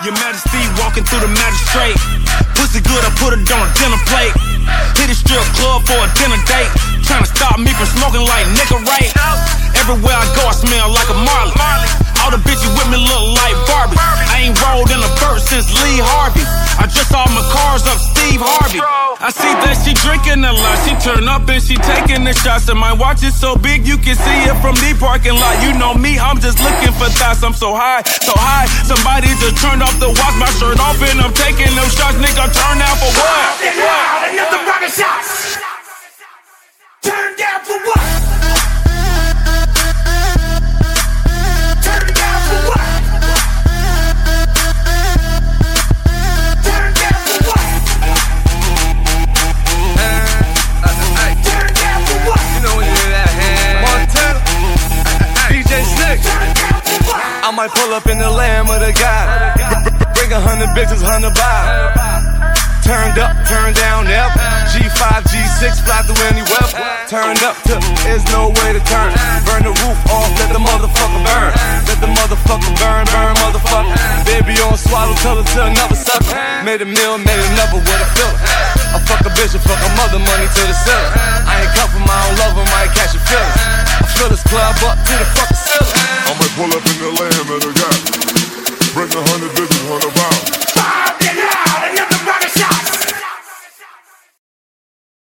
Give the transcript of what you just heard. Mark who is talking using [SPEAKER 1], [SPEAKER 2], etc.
[SPEAKER 1] Your Majesty walking through the magistrate. Pussy good, I put it on a dinner plate. Hit a strip club for a dinner date. Trying to stop me from smoking like nigga right. Everywhere I go I smell like a Marley. All the bitches with me look like Barbie. I ain't rolled in a verse since Lee Harvey. I just saw my cars up Steve Harvey. I see that she drinking a lot. She turn up and she taking the shots. And my watch is so big you can see it from the parking lot. You know me, I'm just looking for thoughts. I'm so high, so high. Somebody just turned off the watch, my shirt off, and I'm taking them shots. Nigga, turn down for what?
[SPEAKER 2] Another round of shots. Turn down for what? Turn down for what? Turn down for what? Turn down for what?
[SPEAKER 3] You know when you hear that hand. Montana, DJ Slick. I might pull up in the Lamb of the God. Bring 100 bitches, 100 bob. Turned up, turned down, yep. G5, G6, fly through any weather. Turned up to, there's no way to turn. Burn the roof off, let the motherfucker burn. Let the motherfucker burn, burn, motherfucker. Baby on swallow, tell her to another sucker. Made a meal, made another with a filler. I fuck a bitch and fuck a mother, money to the ceiling. I ain't come from my own lover, might catch a feeling. I fill this club up to the fuck